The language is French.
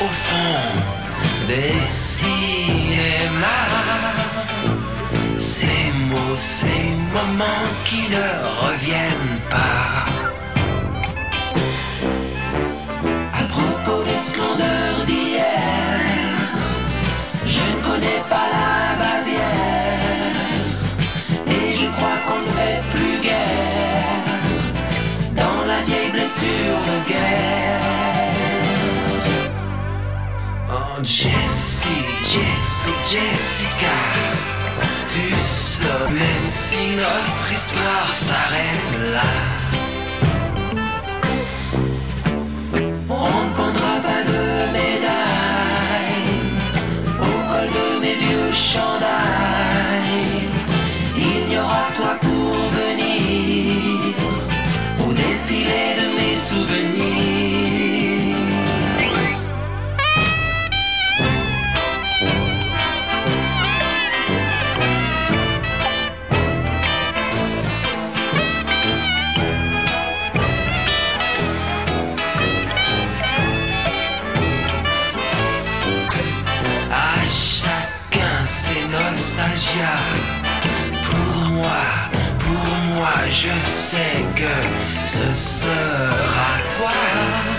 au fond des cinémas. Ces mots, ces moments qui ne reviennent pas. À propos des splendeurs d'hier, je ne connais pas la Bavière, et je crois qu'on ne fait plus guère dans la vieille blessure de guerre. Oh Jessie, Jessie, Jessica, tu sais, même si notre histoire s'arrête là, on ne prendra pas de médaille au col de mes vieux chandails. Il n'y aura que toi pour venir au défilé de mes souvenirs. Nostalgia. Pour moi, je sais que ce sera toi.